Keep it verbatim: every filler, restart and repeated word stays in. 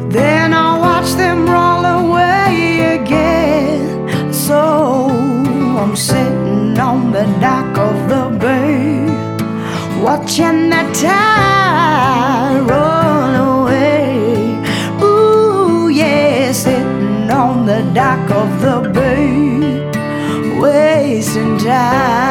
Then I watch them roll away again. So I'm sitting on the dock of the bay, watching that tide roll away. Ooh, yeah, sitting on the dock of the bay, wasting time.